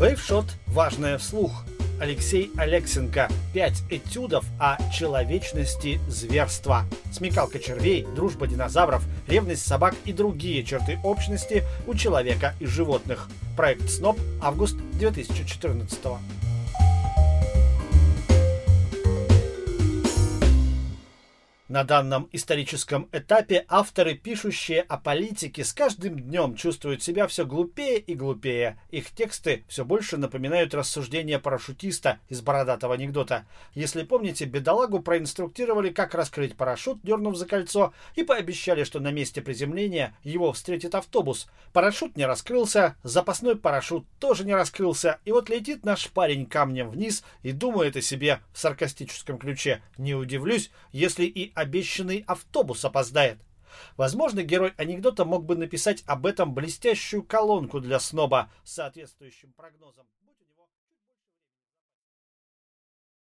Вейвшот. Важное вслух. Алексей Алексенко. 5 этюдов о человечности зверства. Смекалка червей, дружба динозавров, ревность собак и другие черты общности у человека и животных. Проект СНОП. Август 2014. На данном историческом этапе авторы, пишущие о политике, с каждым днем чувствуют себя все глупее и глупее. Их тексты все больше напоминают рассуждения парашютиста из бородатого анекдота. Если помните, бедолагу проинструктировали, как раскрыть парашют, дернув за кольцо, и пообещали, что на месте приземления его встретит автобус. Парашют не раскрылся, запасной парашют тоже не раскрылся, и вот летит наш парень камнем вниз и думает о себе в саркастическом ключе: не удивлюсь, если и обещанный автобус опоздает. Возможно, герой анекдота мог бы написать об этом блестящую колонку для СНОБа с соответствующим прогнозом.